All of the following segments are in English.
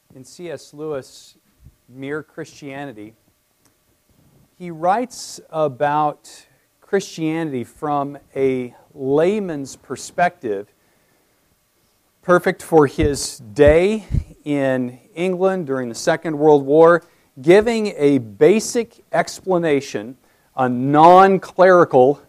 In C.S. Lewis' Mere Christianity, he writes about Christianity from a layman's perspective, perfect for his day in England during the Second World War, giving a basic explanation, a non-clerical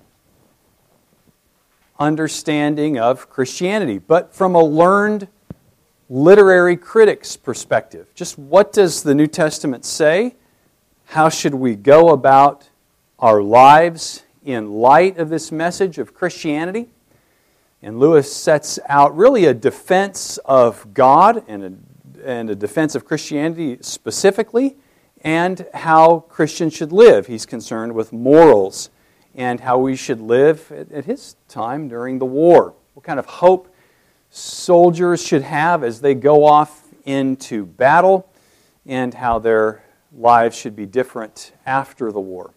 understanding of Christianity, but from a learned literary critic's perspective. Just what does the New Testament say? How should we go about our lives in light of this message of Christianity? And Lewis sets out really a defense of God and a defense of Christianity specifically, and how Christians should live. He's concerned with morals and how we should live at his time during the war. What kind of hope soldiers should have as they go off into battle, and how their lives should be different after the war.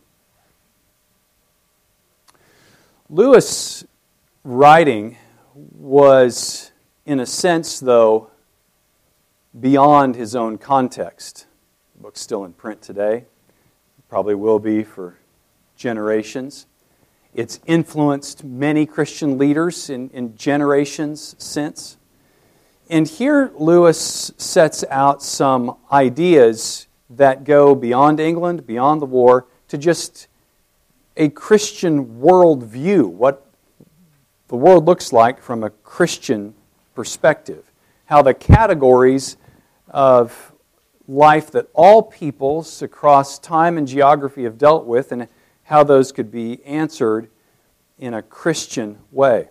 Lewis' writing was, in a sense, though, beyond his own context. The book's still in print today. Probably will be for generations. It's influenced many Christian leaders in generations since. And here Lewis sets out some ideas that go beyond England, beyond the war, to just a Christian worldview, what the world looks like from a Christian perspective, how the categories of life that all peoples across time and geography have dealt with, and how those could be answered in a Christian way.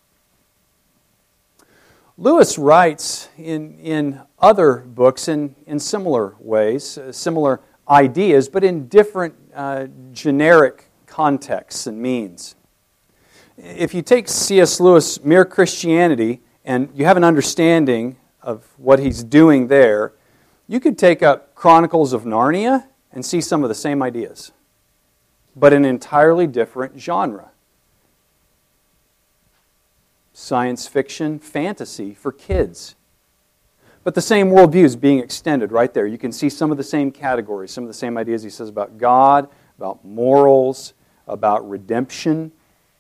Lewis writes in other books in similar ways, similar ideas, but in different generic contexts and means. If you take C.S. Lewis' Mere Christianity and you have an understanding of what he's doing there, you could take up Chronicles of Narnia and see some of the same ideas, but in an entirely different genre. Science fiction, fantasy for kids. But the same worldview is being extended right there. You can see some of the same categories, some of the same ideas he says about God, about morals, about redemption.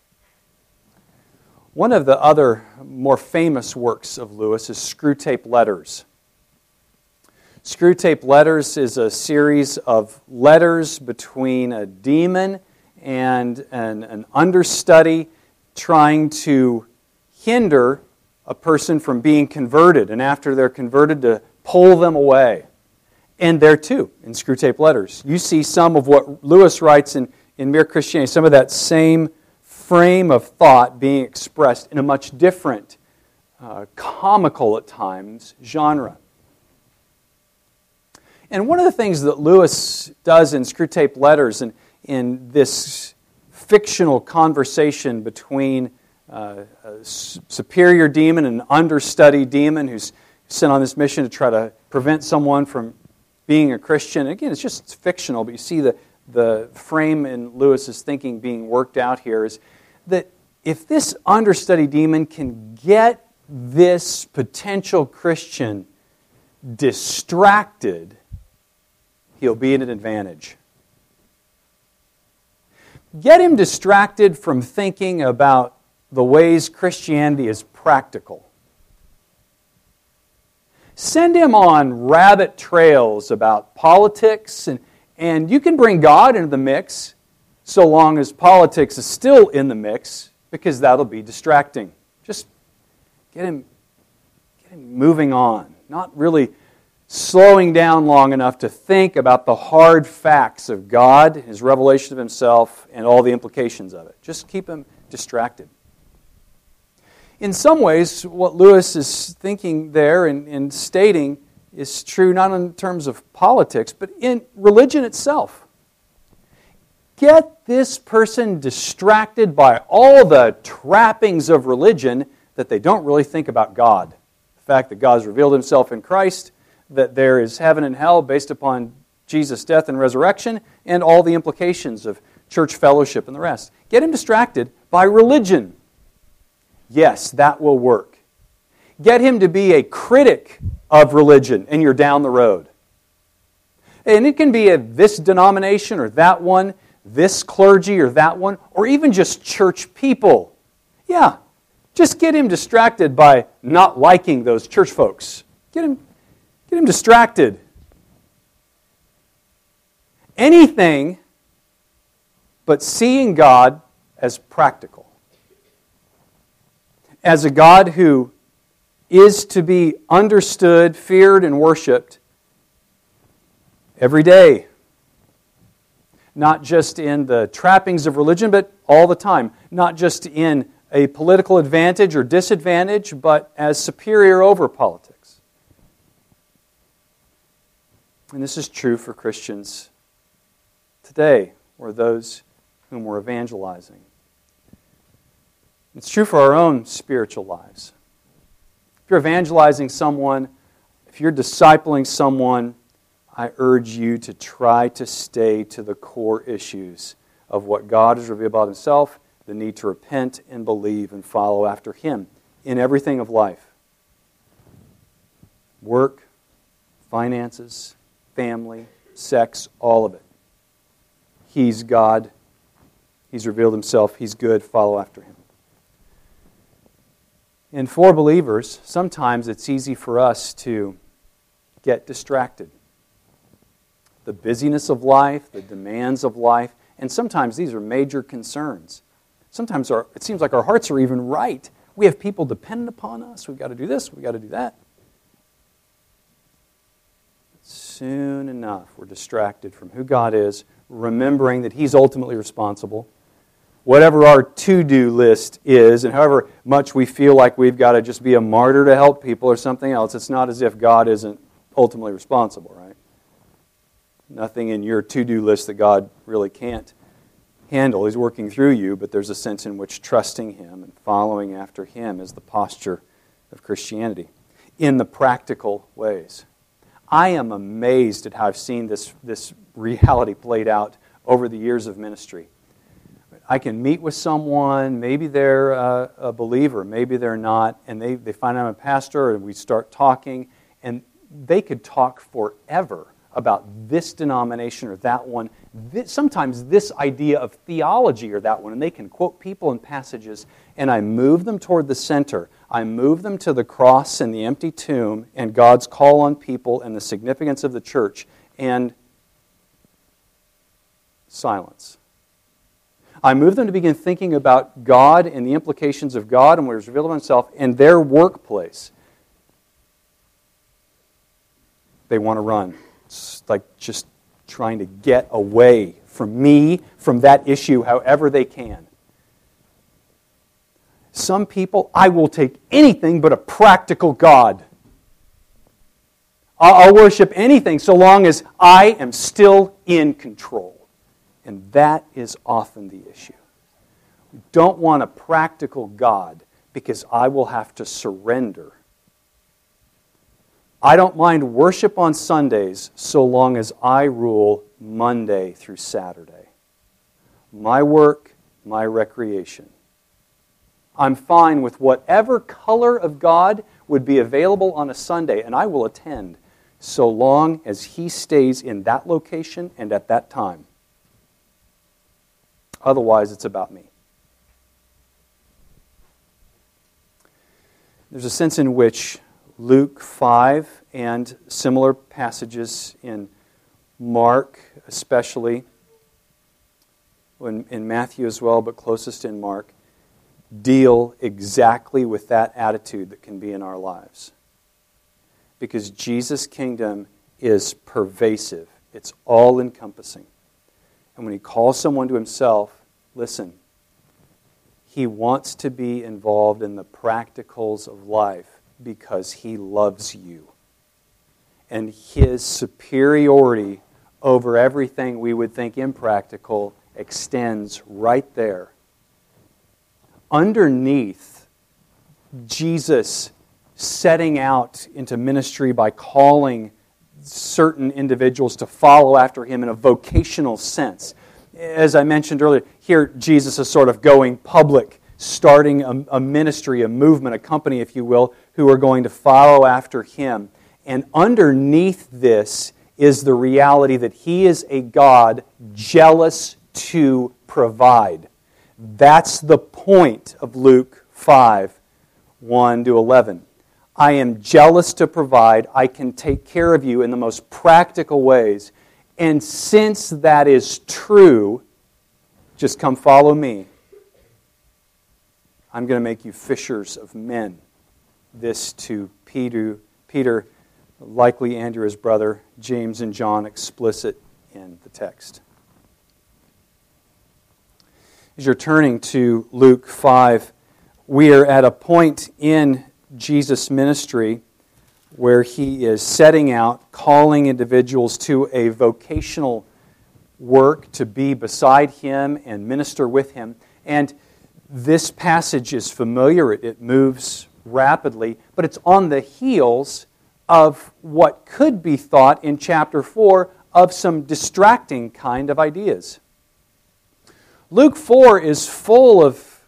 One of the other more famous works of Lewis is Screwtape Letters. Screwtape Letters is a series of letters between a demon and an understudy trying to hinder a person from being converted, and after they're converted, to pull them away. And there too, in Screwtape Letters, you see some of what Lewis writes in Mere Christianity, some of that same frame of thought being expressed in a much different, comical at times, genre. And one of the things that Lewis does in Screwtape Letters, and in this fictional conversation between a superior demon and an understudy demon who's sent on this mission to try to prevent someone from being a Christian. Again, it's just fictional, but you see the frame in Lewis's thinking being worked out here is that if this understudy demon can get this potential Christian distracted, he'll be at an advantage. Get him distracted from thinking about the ways Christianity is practical. Send him on rabbit trails about politics, and you can bring God into the mix so long as politics is still in the mix, because that'll be distracting. Just get him moving on, not really slowing down long enough to think about the hard facts of God, His revelation of Himself, and all the implications of it. Just keep him distracted. In some ways, what Lewis is thinking there and stating is true not in terms of politics, but in religion itself. Get this person distracted by all the trappings of religion that they don't really think about God. The fact that God has revealed Himself in Christ, that there is heaven and hell based upon Jesus' death and resurrection, and all the implications of church fellowship and the rest. Get him distracted by religion. Yes, that will work. Get him to be a critic of religion, and you're down the road. And it can be this denomination or that one, this clergy or that one, or even just church people. Yeah, just get him distracted by not liking those church folks. Get him distracted. Anything but seeing God as practical. As a God who is to be understood, feared, and worshipped every day. Not just in the trappings of religion, but all the time. Not just in a political advantage or disadvantage, but as superior over politics. And this is true for Christians today, or those whom we're evangelizing. It's true for our own spiritual lives. If you're evangelizing someone, if you're discipling someone, I urge you to try to stay to the core issues of what God has revealed about Himself, the need to repent and believe and follow after Him in everything of life. Work, finances, family, sex, all of it. He's God. He's revealed Himself. He's good. Follow after Him. And for believers, sometimes it's easy for us to get distracted. The busyness of life, the demands of life, and sometimes these are major concerns. Sometimes it seems like our hearts are even right. We have people dependent upon us. We've got to do this, we've got to do that. Soon enough, we're distracted from who God is, remembering that He's ultimately responsible. Whatever our to-do list is, and however much we feel like we've got to just be a martyr to help people or something else, it's not as if God isn't ultimately responsible, right? Nothing in your to-do list that God really can't handle. He's working through you, but there's a sense in which trusting Him and following after Him is the posture of Christianity in the practical ways. I am amazed at how I've seen this reality played out over the years of ministry. I can meet with someone, maybe they're a believer, maybe they're not, and they find I'm a pastor, and we start talking, and they could talk forever about this denomination or that one, sometimes this idea of theology or that one, and they can quote people and passages, and I move them toward the center. I move them to the cross and the empty tomb and God's call on people and the significance of the church, and silence. I move them to begin thinking about God and the implications of God and what He's revealed of Himself and their workplace. They want to run. It's like just trying to get away from me, from that issue, however they can. Some people, I will take anything but a practical God. I'll worship anything so long as I am still in control. And that is often the issue. We don't want a practical God because I will have to surrender. I don't mind worship on Sundays so long as I rule Monday through Saturday. My work, my recreation. I'm fine with whatever color of God would be available on a Sunday, and I will attend so long as He stays in that location and at that time. Otherwise, it's about me. There's a sense in which Luke 5 and similar passages in Mark especially, in Matthew as well, but closest in Mark, deal exactly with that attitude that can be in our lives. Because Jesus' kingdom is pervasive. It's all-encompassing. And when He calls someone to Himself, listen, He wants to be involved in the practicals of life because He loves you. And His superiority over everything we would think impractical extends right there. Underneath Jesus setting out into ministry by calling certain individuals to follow after Him in a vocational sense. As I mentioned earlier, here Jesus is sort of going public, starting a ministry, a movement, a company, if you will, who are going to follow after Him. And underneath this is the reality that He is a God jealous to provide. That's the point of Luke 5, 1 to 11. I am jealous to provide. I can take care of you in the most practical ways. And since that is true, just come follow me. I'm going to make you fishers of men. This to Peter, likely Andrew's brother, James and John, explicit in the text. As you're turning to Luke 5, we are at a point in Jesus' ministry where He is setting out, calling individuals to a vocational work to be beside Him and minister with Him. And this passage is familiar. It moves rapidly, but it's on the heels of what could be thought in chapter 4 of some distracting kind of ideas. Luke 4 is full of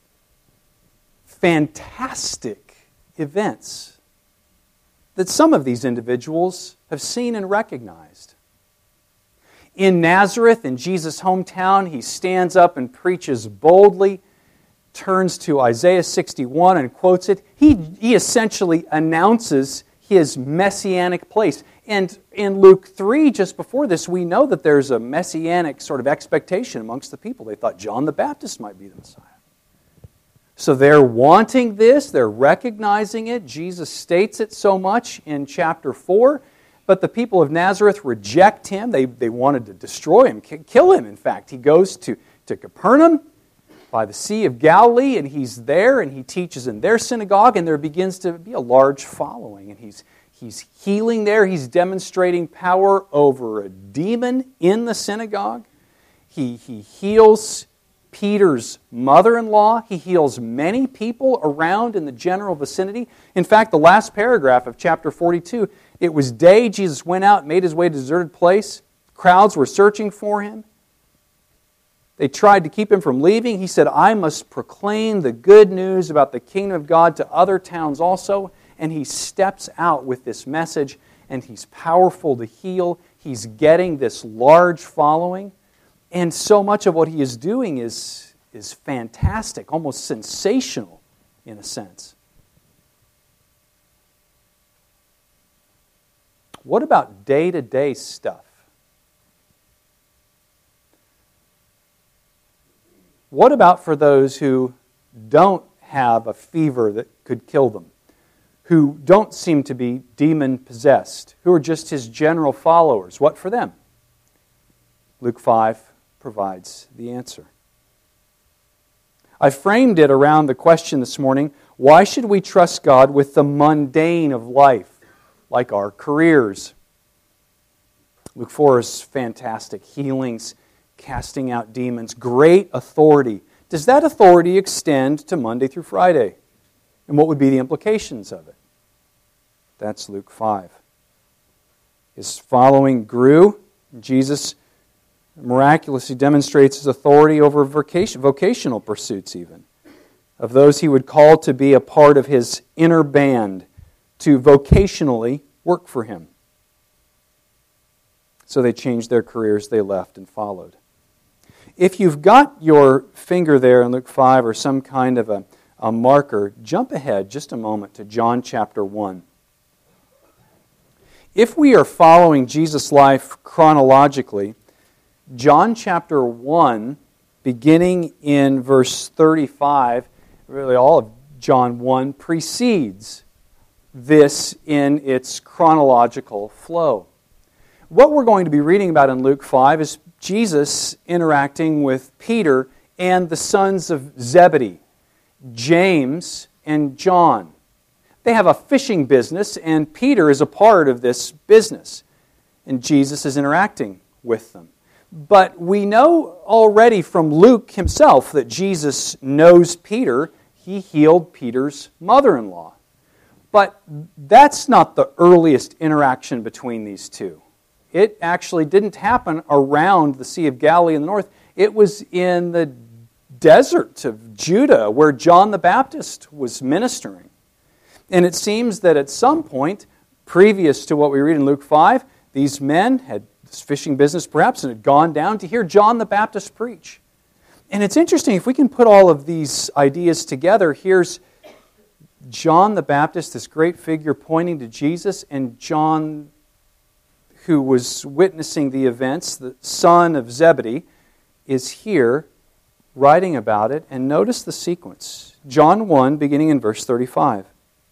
fantastic events that some of these individuals have seen and recognized. In Nazareth, in Jesus' hometown, He stands up and preaches boldly, turns to Isaiah 61 and quotes it. He essentially announces His messianic place. And in Luke 3, just before this, we know that there's a messianic sort of expectation amongst the people. They thought John the Baptist might be the Messiah. So they're wanting this, they're recognizing it. Jesus states it so much in chapter 4. But the people of Nazareth reject Him. They wanted to destroy Him, kill Him, in fact. He goes to Capernaum by the Sea of Galilee, and He's there, and He teaches in their synagogue, and there begins to be a large following. And He's healing there. He's demonstrating power over a demon in the synagogue. He heals Peter's mother-in-law. He heals many people around in the general vicinity. In fact, the last paragraph of chapter 42, it was day. Jesus went out, made His way to a deserted place. Crowds were searching for Him. They tried to keep Him from leaving. He said, I must proclaim the good news about the kingdom of God to other towns also. And He steps out with this message, and He's powerful to heal. He's getting this large following. And so much of what He is doing is fantastic, almost sensational in a sense. What about day-to-day stuff? What about for those who don't have a fever that could kill them? Who don't seem to be demon-possessed, who are just His general followers? What for them? Luke 5 provides the answer. I framed it around the question this morning, why should we trust God with the mundane of life, like our careers? Luke 4 is fantastic. Healings, casting out demons, great authority. Does that authority extend to Monday through Friday? And what would be the implications of it? That's Luke 5. His following grew. Jesus miraculously demonstrates His authority over vocational pursuits even, of those He would call to be a part of His inner band, to vocationally work for Him. So they changed their careers, they left and followed. If you've got your finger there in Luke 5 or some kind of a marker, jump ahead just a moment to John chapter 1. If we are following Jesus' life chronologically, John chapter 1, beginning in verse 35, really all of John 1, precedes this in its chronological flow. What we're going to be reading about in Luke 5 is Jesus interacting with Peter and the sons of Zebedee, James and John. They have a fishing business, and Peter is a part of this business. And Jesus is interacting with them. But we know already from Luke himself that Jesus knows Peter. He healed Peter's mother-in-law. But that's not the earliest interaction between these two. It actually didn't happen around the Sea of Galilee in the north. It was in the desert of Judah where John the Baptist was ministering. And it seems that at some point, Previous to what we read in Luke 5, these men had this fishing business perhaps and had gone down to hear John the Baptist preach. And it's interesting, if we can put all of these ideas together, here's John the Baptist, this great figure pointing to Jesus, and John, who was witnessing the events, the son of Zebedee, is here writing about it. And notice the sequence. John 1, beginning in verse 35.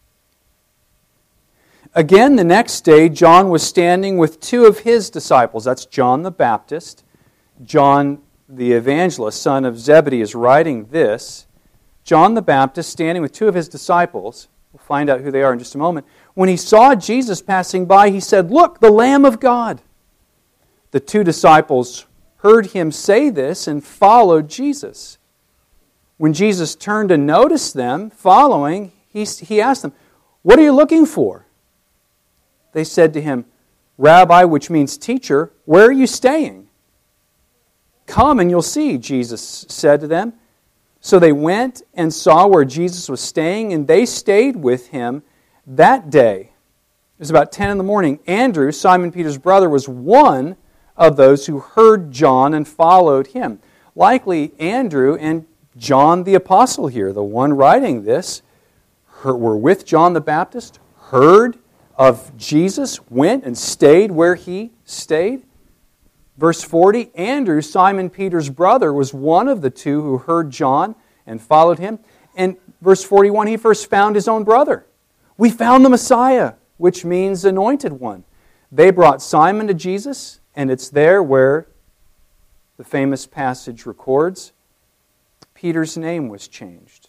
Again, the next day, John was standing with two of his disciples. That's John the Baptist. John the evangelist, son of Zebedee, is writing this. John the Baptist standing with two of his disciples. We'll find out who they are in just a moment. When he saw Jesus passing by, he said, "Look, the Lamb of God." The two disciples heard him say this and followed Jesus. When Jesus turned to notice them following, he asked them, "What are you looking for?" They said to him, "Rabbi," which means teacher, "where are you staying?" "Come and you'll see," Jesus said to them. So they went and saw where Jesus was staying, and they stayed with him that day. It was about 10 in the morning. Andrew, Simon Peter's brother, was one of those who heard John and followed him. Likely Andrew and John the Apostle here, the one writing this, were with John the Baptist, heard of Jesus, went and stayed where he stayed. Verse 40, Andrew, Simon Peter's brother, was one of the two who heard John and followed him. And verse 41, he first found his own brother. "We found the Messiah," which means anointed one. They brought Simon to Jesus, and it's there where the famous passage records Peter's name was changed.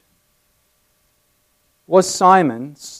Was Simon's,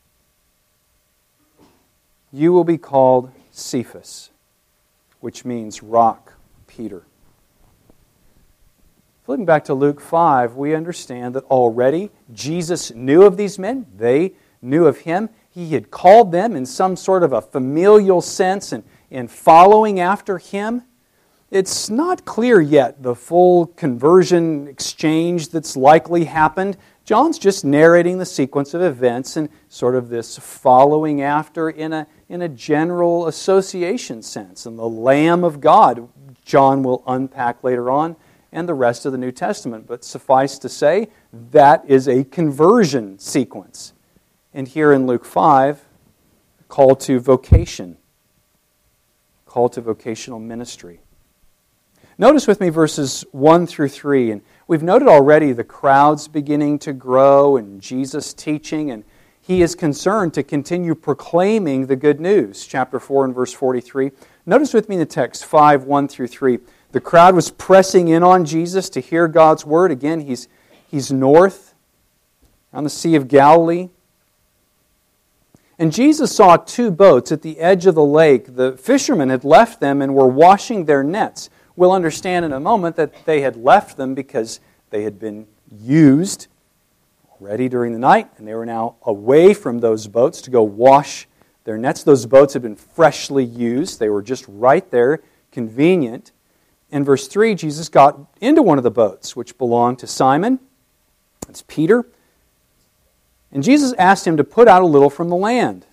"You will be called Cephas," which means rock, Peter. Flipping back to Luke 5, we understand that already Jesus knew of these men. They knew of him. He had called them in some sort of a familial sense and in following after him. It's not clear yet the full conversion exchange that's likely happened. John's just narrating the sequence of events and sort of this following after in a general association sense. And the Lamb of God, John will unpack later on, and the rest of the New Testament. But suffice to say, that is a conversion sequence. And here in Luke 5, call to vocation, call to vocational ministry. Notice with me verses 1 through 3. And we've noted already the crowds beginning to grow and Jesus teaching, and he is concerned to continue proclaiming the good news. Chapter 4 and verse 43. Notice with me in the text, 5, 1 through 3. The crowd was pressing in on Jesus to hear God's word. Again, he's north on the Sea of Galilee. And Jesus saw two boats at the edge of the lake. The fishermen had left them and were washing their nets. We'll understand in a moment that they had left them because they had been used already during the night, and they were now away from those boats to go wash their nets. Those boats had been freshly used. They were just right there, convenient. In verse 3, Jesus got into one of the boats, which belonged to Simon. It's Peter. And Jesus asked him to put out a little from the land.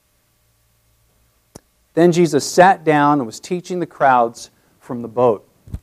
Then Jesus sat down and was teaching the crowds from the boat.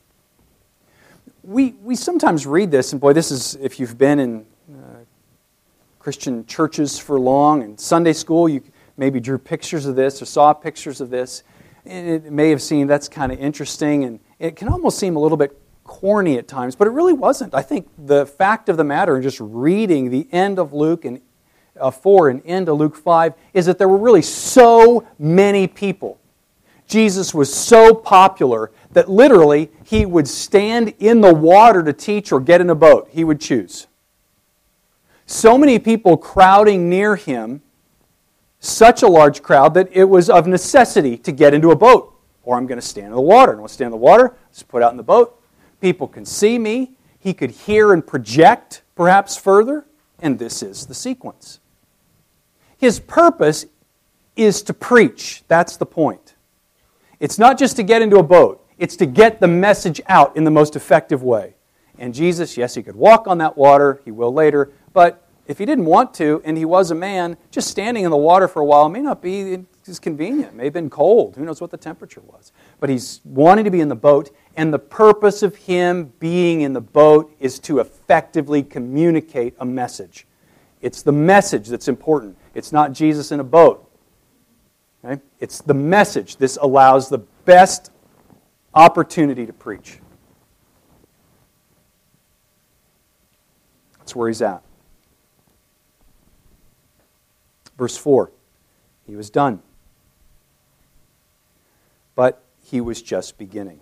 We sometimes read this, and boy, this is, if you've been in Christian churches for long, and Sunday school, you maybe drew pictures of this or saw pictures of this. And it may have seemed that's kind of interesting, and it can almost seem a little bit corny at times, but it really wasn't. I think the fact of the matter in just reading the end of Luke and 4 and into Luke 5 is that there were really so many people. Jesus was so popular that literally he would stand in the water to teach or get in a boat. He would choose. So many people crowding near him, such a large crowd that it was of necessity to get into a boat. Or I'm going to stand in the water. And I want to stand in the water, just put out in the boat. People can see me. He could hear and project perhaps further. And this is the sequence. His purpose is to preach. That's the point. It's not just to get into a boat. It's to get the message out in the most effective way. And Jesus, yes, he could walk on that water. He will later. But If he didn't want to, and he was a man, just standing in the water for a while may not be as convenient. It may have been cold. Who knows what the temperature was. But he's wanting to be in the boat, and the purpose of him being in the boat is to effectively communicate a message. It's the message that's important. It's not Jesus in a boat. Okay? It's the message. This allows the best opportunity to preach. That's where he's at. Verse 4, he was done. But he was just beginning.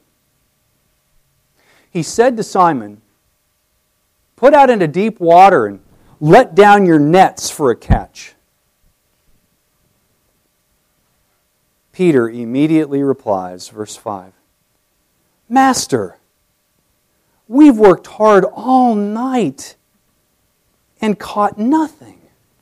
He said to Simon, "Put out into deep water and let down your nets for a catch." Peter immediately replies, verse 5, "Master, we've worked hard all night and caught nothing."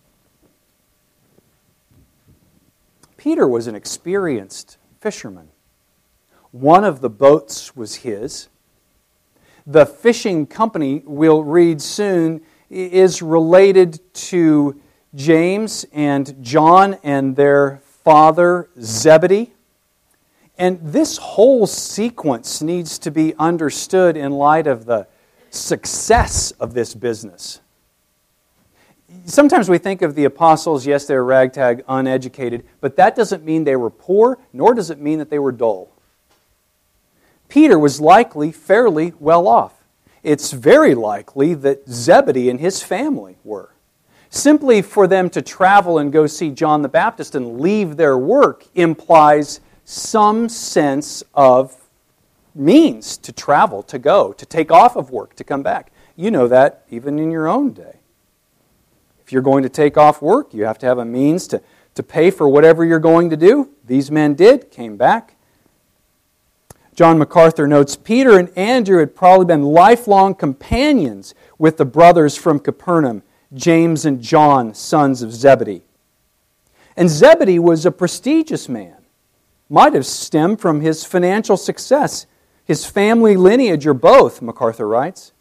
Peter was an experienced fisherman. One of the boats was his. The fishing company, we'll read soon, is related to James and John and their father Zebedee. And this whole sequence needs to be understood in light of the success of this business. Sometimes we think of the apostles, yes, they're ragtag, uneducated, but that doesn't mean they were poor, nor does it mean that they were dull. Peter was likely fairly well off. It's very likely that Zebedee and his family were. Simply for them to travel and go see John the Baptist and leave their work implies some sense of means to travel, to go, to take off of work, to come back. You know that even in your own day. If you're going to take off work, you have to have a means to pay for whatever you're going to do. These men did, came back. John MacArthur notes, Peter and Andrew had probably been lifelong companions with the brothers from Capernaum, James and John, sons of Zebedee. And Zebedee was a prestigious man. Might have stemmed from his financial success, his family lineage, or both, MacArthur writes.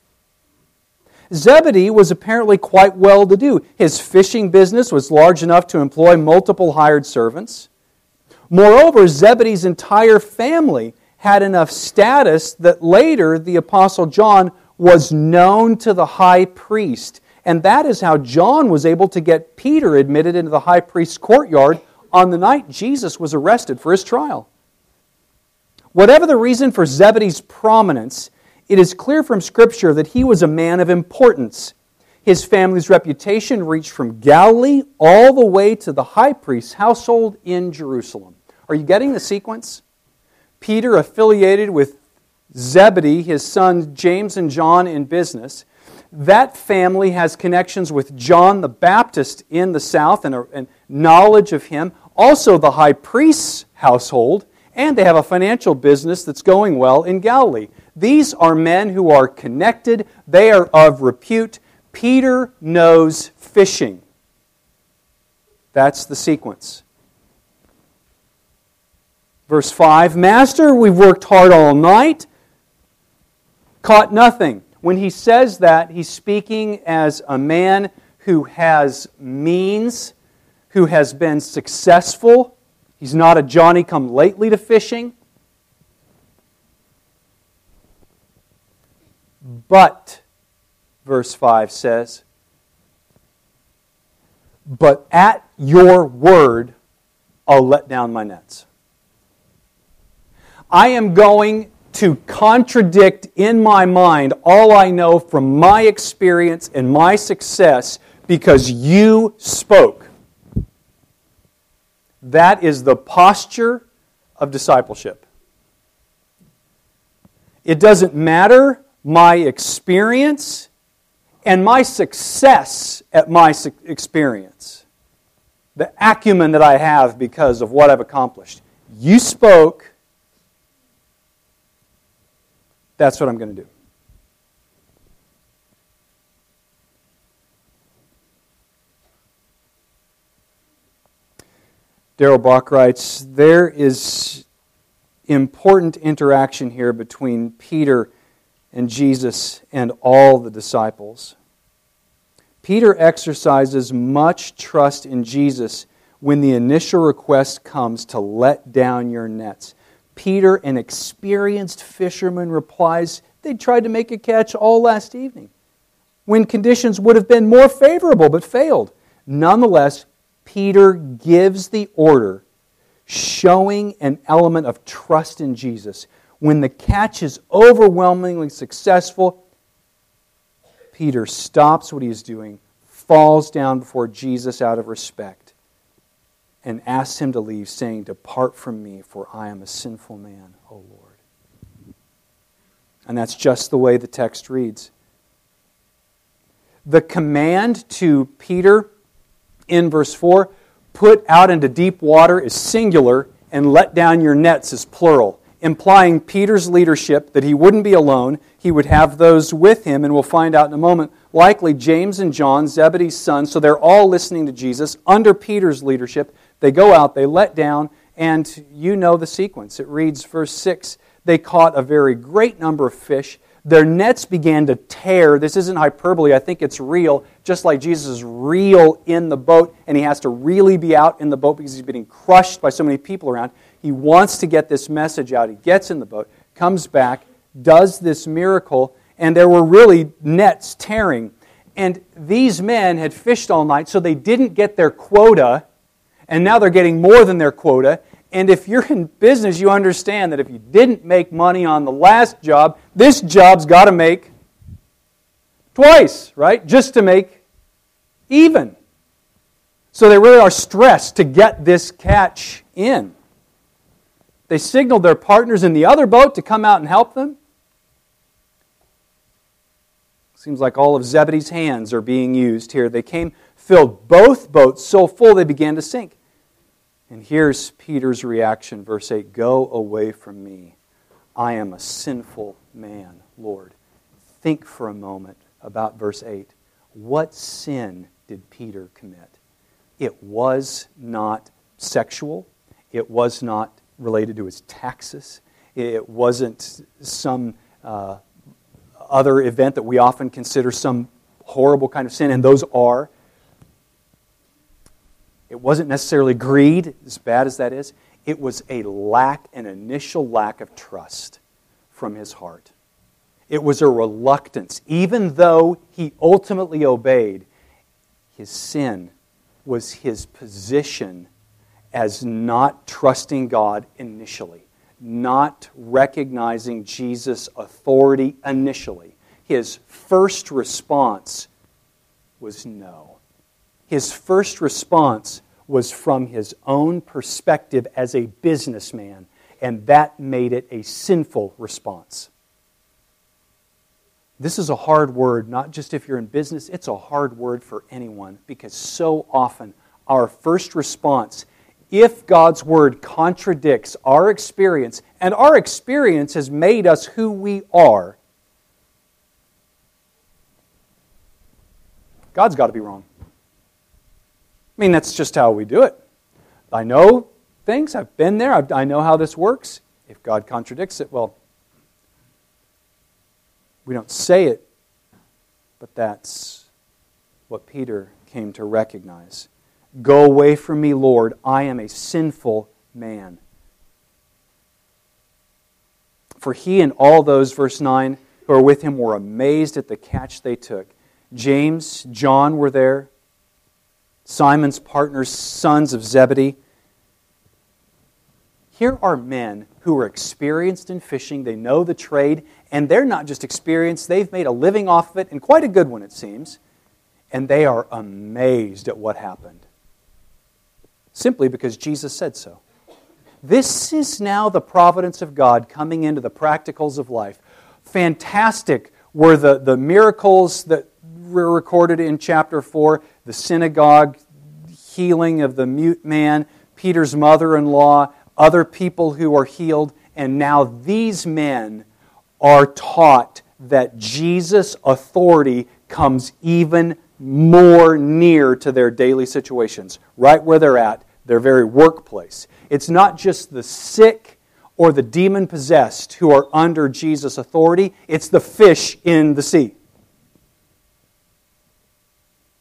Zebedee was apparently quite well-to-do. His fishing business was large enough to employ multiple hired servants. Moreover, Zebedee's entire family had enough status that later the Apostle John was known to the high priest. And that is how John was able to get Peter admitted into the high priest's courtyard on the night Jesus was arrested for his trial. Whatever the reason for Zebedee's prominence, it is clear from Scripture that he was a man of importance. His family's reputation reached from Galilee all the way to the high priest's household in Jerusalem. Are you getting the sequence? Peter affiliated with Zebedee, his sons James and John, in business. That family has connections with John the Baptist in the south and knowledge of him. Also the high priest's household, and they have a financial business that's going well in Galilee. These are men who are connected. They are of repute. Peter knows fishing. That's the sequence. Verse 5, Master, we've worked hard all night, caught nothing. When he says that, he's speaking as a man who has means, who has been successful. He's not a Johnny-come-lately to fishing. But, verse 5 says, but at your word, I'll let down my nets. I am going to contradict in my mind all I know from my experience and my success because you spoke. That is the posture of discipleship. It doesn't matter my experience and my success at my experience. The acumen that I have because of what I've accomplished. You spoke. That's what I'm going to do. Darrell Bock writes, there is important interaction here between Peter and Jesus and all the disciples. Peter exercises much trust in Jesus when the initial request comes to let down your nets. Peter, an experienced fisherman, replies they tried to make a catch all last evening when conditions would have been more favorable but failed. Nonetheless, Peter gives the order, showing an element of trust in Jesus. When the catch is overwhelmingly successful, Peter stops what he is doing, falls down before Jesus out of respect, and asks him to leave, saying, "Depart from me, for I am a sinful man, O Lord." And that's just the way the text reads. The command to Peter in verse 4, "Put out into deep water," is singular, and "let down your nets" is plural, implying Peter's leadership, that he wouldn't be alone. He would have those with him, and we'll find out in a moment, likely James and John, Zebedee's sons, so they're all listening to Jesus under Peter's leadership. They go out, they let down, and you know the sequence. It reads, verse 6, "They caught a very great number of fish. Their nets began to tear." This isn't hyperbole, I think it's real. Just like Jesus is real in the boat, and he has to really be out in the boat because he's being crushed by so many people around. He wants to get this message out. He gets in the boat, comes back, does this miracle, and there were really nets tearing. And these men had fished all night, so they didn't get their quota, and now they're getting more than their quota. And if you're in business, you understand that if you didn't make money on the last job, this job's got to make twice, right? Just to make even. So they really are stressed to get this catch in. They signaled their partners in the other boat to come out and help them. Seems like all of Zebedee's hands are being used here. They came, filled both boats so full they began to sink. And here's Peter's reaction, verse 8, "Go away from me. I am a sinful man, Lord." Think for a moment about verse 8. What sin did Peter commit? It was not sexual. It was not related to his taxes. It wasn't some other event that we often consider some horrible kind of sin, and those are. It wasn't necessarily greed, as bad as that is. It was an initial lack of trust from his heart. It was a reluctance. Even though he ultimately obeyed, his sin was his position as not trusting God initially, not recognizing Jesus' authority initially. His first response was no. His first response was from his own perspective as a businessman, and that made it a sinful response. This is a hard word, not just if you're in business, it's a hard word for anyone, because so often our first response, if God's Word contradicts our experience, and our experience has made us who we are, God's got to be wrong. I mean, that's just how we do it. I know things, I've been there, I know how this works. If God contradicts it, well, we don't say it, but that's what Peter came to recognize. "Go away from me, Lord, I am a sinful man." For he and all those, verse 9, who are with him were amazed at the catch they took. James, John were there, Simon's partners, sons of Zebedee. Here are men who are experienced in fishing. They know the trade, and they're not just experienced. They've made a living off of it, and quite a good one, it seems. And they are amazed at what happened, simply because Jesus said so. This is now the providence of God coming into the practicals of life. Fantastic were the miracles that were recorded in chapter 4, the synagogue healing of the mute man, Peter's mother-in-law, other people who are healed, and now these men are taught that Jesus' authority comes even more near to their daily situations, right where they're at, their very workplace. It's not just the sick or the demon-possessed who are under Jesus' authority, it's the fish in the sea.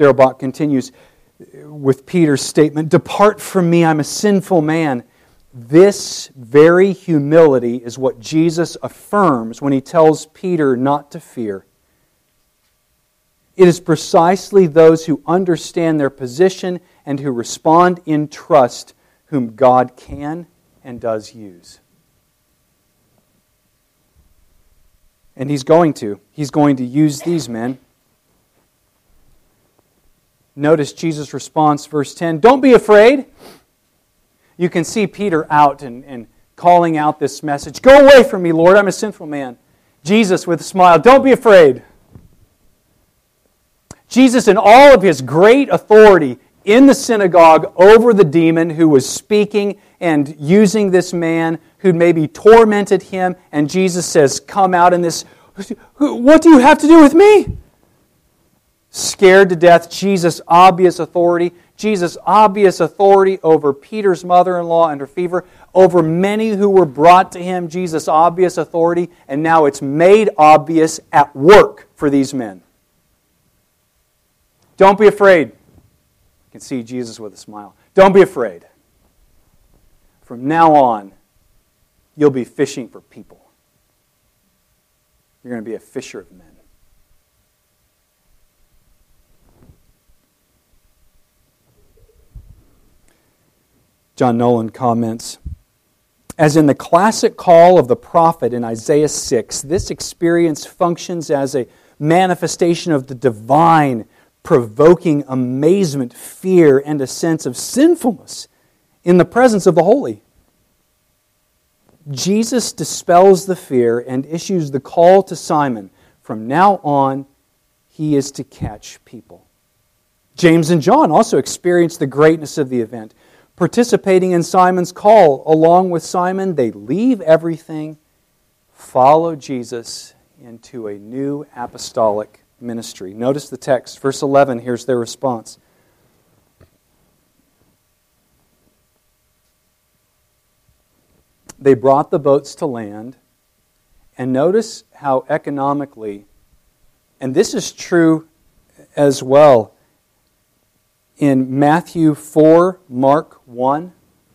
Darrell Bock continues with Peter's statement, "Depart from me, I'm a sinful man." This very humility is what Jesus affirms when He tells Peter not to fear. It is precisely those who understand their position and who respond in trust whom God can and does use. And He's going to. He's going to use these men. Notice Jesus' response, verse 10, "Don't be afraid." You can see Peter out and calling out this message. "Go away from me, Lord, I'm a sinful man." Jesus with a smile, "Don't be afraid." Jesus, in all of His great authority in the synagogue over the demon who was speaking and using this man who'd maybe tormented him, and Jesus says, "Come out in this." "What do you have to do with me?" Scared to death, Jesus' obvious authority over Peter's mother-in-law and her fever, over many who were brought to him, Jesus' obvious authority, and now it's made obvious at work for these men. "Don't be afraid." You can see Jesus with a smile. "Don't be afraid. From now on, you'll be fishing for people. You're going to be a fisher of men." John Nolan comments, "As in the classic call of the prophet in Isaiah 6, this experience functions as a manifestation of the divine, provoking amazement, fear, and a sense of sinfulness in the presence of the holy. Jesus dispels the fear and issues the call to Simon. From now on, he is to catch people. James and John also experienced the greatness of the event. Participating in Simon's call, along with Simon, they leave everything, follow Jesus into a new apostolic ministry. Notice the text, verse 11, here's their response. They brought the boats to land, and notice how economically, and this is true as well in Matthew 4, Mark 1,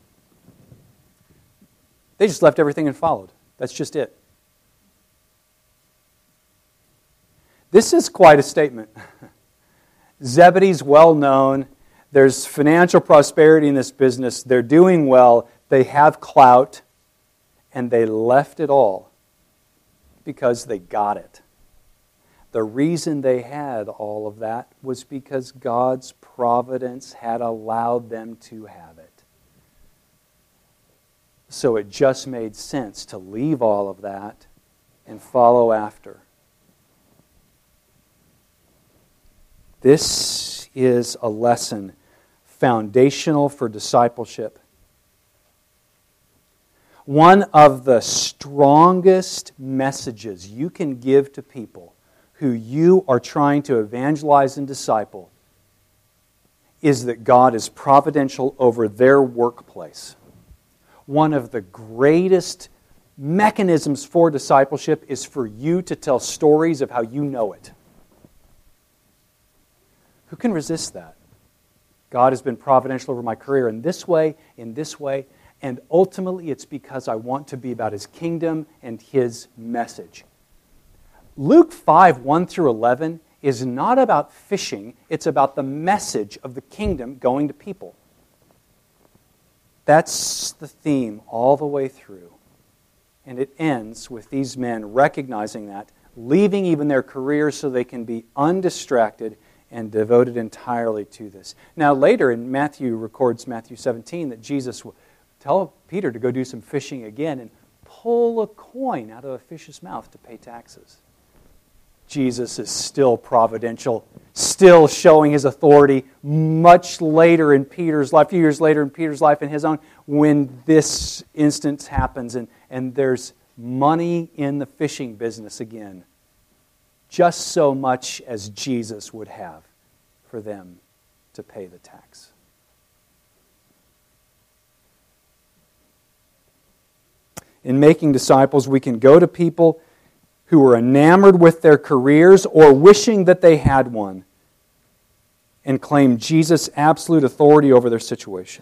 they just left everything and followed. That's just it. This is quite a statement. Zebedee's well known. There's financial prosperity in this business. They're doing well. They have clout. And they left it all because they got it. The reason they had all of that was because God's providence had allowed them to have it. So it just made sense to leave all of that and follow after. This is a lesson foundational for discipleship. One of the strongest messages you can give to people who you are trying to evangelize and disciple is that God is providential over their workplace. One of the greatest mechanisms for discipleship is for you to tell stories of how you know it. Who can resist that? God has been providential over my career in this way, and ultimately it's because I want to be about His kingdom and His message. Luke 5, 1 through 11 is not about fishing, it's about the message of the kingdom going to people. That's the theme all the way through. And it ends with these men recognizing that, leaving even their careers so they can be undistracted and devoted entirely to this. Now later in Matthew records Matthew 17 that Jesus will tell Peter to go do some fishing again and pull a coin out of a fish's mouth to pay taxes. Jesus is still providential, still showing His authority much later in Peter's life, a few years later in Peter's life and his own, when this instance happens and there's money in the fishing business again. Just so much as Jesus would have for them to pay the tax. In making disciples, we can go to people who are enamored with their careers or wishing that they had one and claim Jesus' absolute authority over their situation.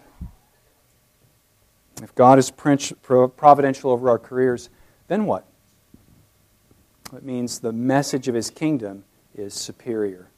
If God is providential over our careers, then what? It means the message of His kingdom is superior.